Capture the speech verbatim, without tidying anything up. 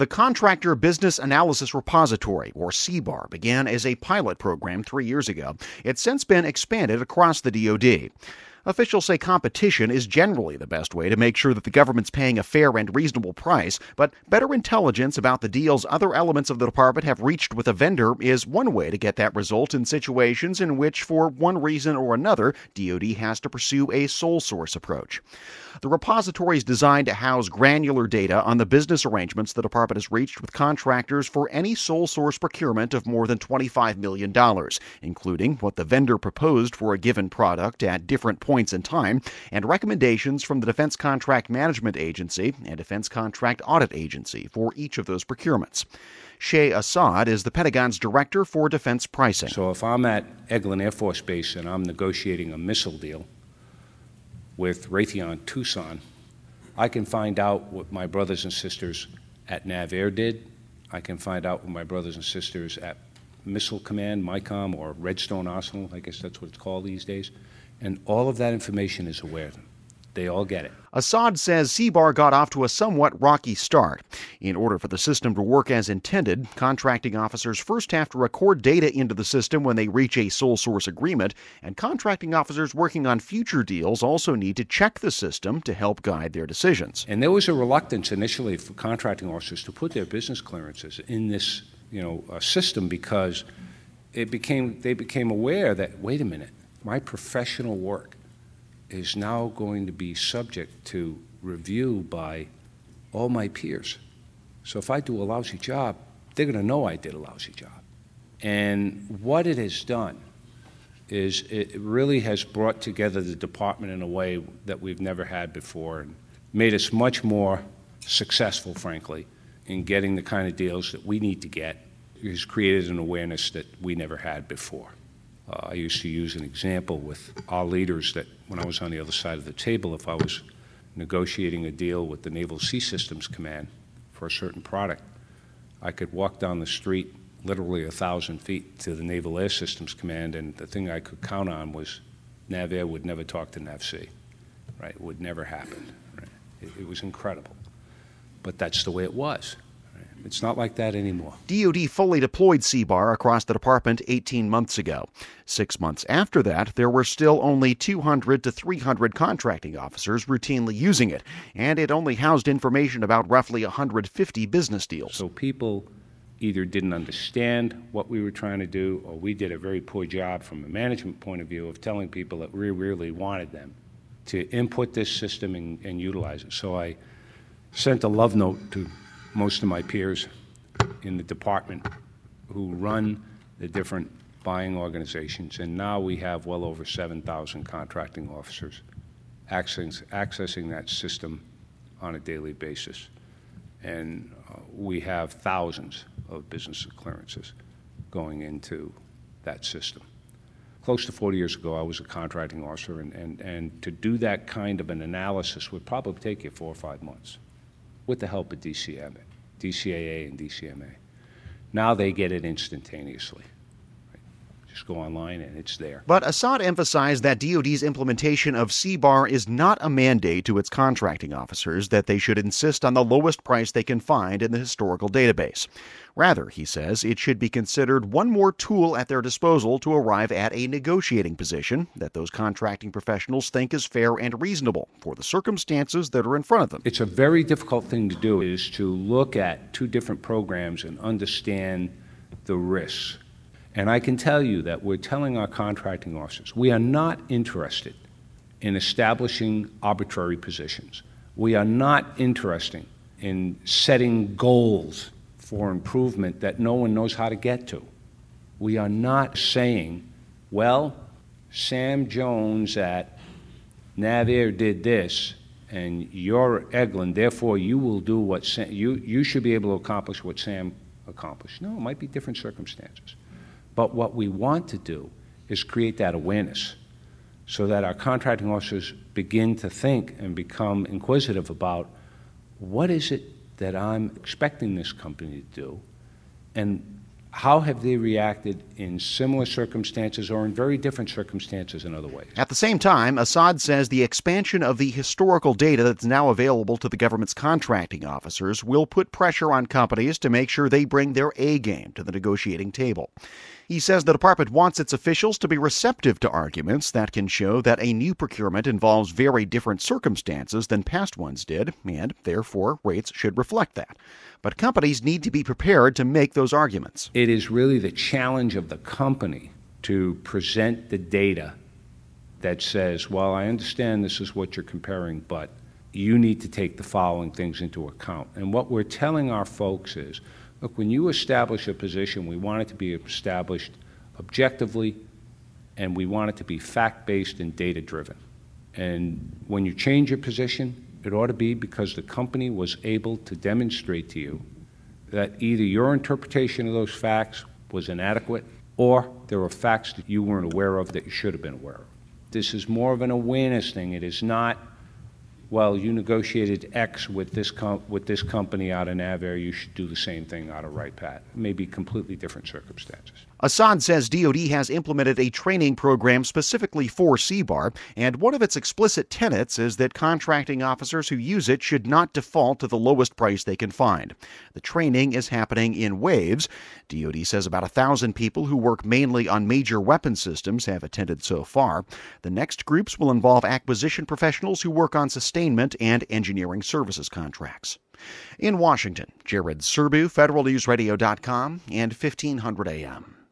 The Contractor Business Analysis Repository, or C B A R, began as a pilot program three years ago. It's since been expanded across the D O D. Officials say competition is generally the best way to make sure that the government's paying a fair and reasonable price, but better intelligence about the deals other elements of the department have reached with a vendor is one way to get that result in situations in which, for one reason or another, D O D has to pursue a sole source approach. The repository is designed to house granular data on the business arrangements the department has reached with contractors for any sole source procurement of more than twenty-five million dollars, including what the vendor proposed for a given product at different points points in time, and recommendations from the Defense Contract Management Agency and Defense Contract Audit Agency for each of those procurements. Shay Assad is the Pentagon's Director for Defense Pricing. So if I'm at Eglin Air Force Base and I'm negotiating a missile deal with Raytheon Tucson, I can find out what my brothers and sisters at NavAir did. I can find out what my brothers and sisters at Missile Command, MICOM, or Redstone Arsenal, I guess that's what it's called these days. And all of that information is aware of them. They all get it. Assad says C B A R got off to a somewhat rocky start. In order for the system to work as intended, contracting officers first have to record data into the system when they reach a sole source agreement, and contracting officers working on future deals also need to check the system to help guide their decisions. And there was a reluctance initially for contracting officers to put their business clearances in this, you know, uh, system because it became they became aware that, wait a minute, my professional work is now going to be subject to review by all my peers. So if I do a lousy job, they're going to know I did a lousy job. And what it has done is it really has brought together the department in a way that we've never had before and made us much more successful, frankly, in getting the kind of deals that we need to get. It has created an awareness that we never had before. Uh, I used to use an example with our leaders that when I was on the other side of the table, if I was negotiating a deal with the Naval Sea Systems Command for a certain product, I could walk down the street literally a thousand feet to the Naval Air Systems Command, and the thing I could count on was NavAir would never talk to NavSea, right? It would never happen, right? It, it was incredible. But that's the way it was. It's not like that anymore. D O D fully deployed C B A R across the department eighteen months ago. Six months after that, there were still only two hundred to three hundred contracting officers routinely using it, and it only housed information about roughly one hundred fifty business deals. So people either didn't understand what we were trying to do, or we did a very poor job from a management point of view of telling people that we really wanted them to input this system and, and utilize it. So I sent a love note to most of my peers in the department who run the different buying organizations, and now we have well over seven thousand contracting officers accessing, accessing that system on a daily basis. And uh, we have thousands of business clearances going into that system. Close to forty years ago, I was a contracting officer, and, and, and to do that kind of an analysis would probably take you four or five months, with the help of D C M A, D C A A and D C M A. Now they get it instantaneously. Right? Just go online and it's there. But Assad emphasized that D O D's implementation of C B A R is not a mandate to its contracting officers that they should insist on the lowest price they can find in the historical database. Rather, he says, it should be considered one more tool at their disposal to arrive at a negotiating position that those contracting professionals think is fair and reasonable for the circumstances that are in front of them. It's a very difficult thing to do, is to look at two different programs and understand the risks. And I can tell you that we're telling our contracting officers, we are not interested in establishing arbitrary positions. We are not interested in setting goals for improvement that no one knows how to get to. We are not saying, well, Sam Jones at NavAir did this, and you're Eglin, therefore you will do what Sam, you, you should be able to accomplish what Sam accomplished. No, it might be different circumstances. But what we want to do is create that awareness so that our contracting officers begin to think and become inquisitive about what is it that I'm expecting this company to do, and how have they reacted in similar circumstances or in very different circumstances in other ways? At the same time, Assad says the expansion of the historical data that's now available to the government's contracting officers will put pressure on companies to make sure they bring their A game to the negotiating table. He says the department wants its officials to be receptive to arguments that can show that a new procurement involves very different circumstances than past ones did, and therefore rates should reflect that. But companies need to be prepared to make those arguments. It is really the challenge of the company to present the data that says, well, I understand this is what you're comparing, but you need to take the following things into account. And what we're telling our folks is, look, when you establish a position, we want it to be established objectively, and we want it to be fact-based and data-driven. And when you change your position, it ought to be because the company was able to demonstrate to you that either your interpretation of those facts was inadequate or there were facts that you weren't aware of that you should have been aware of. This is more of an awareness thing. It is not, well, you negotiated X with this com- with this company out of Navair, you should do the same thing out of Wright-Patt. It may be completely different circumstances. Assad says D O D has implemented a training program specifically for C B A R, and one of its explicit tenets is that contracting officers who use it should not default to the lowest price they can find. The training is happening in waves. D O D says about a thousand people who work mainly on major weapon systems have attended so far. The next groups will involve acquisition professionals who work on sustainment and engineering services contracts. In Washington, Jared Serbu, Federal News Radio dot com and fifteen hundred A M.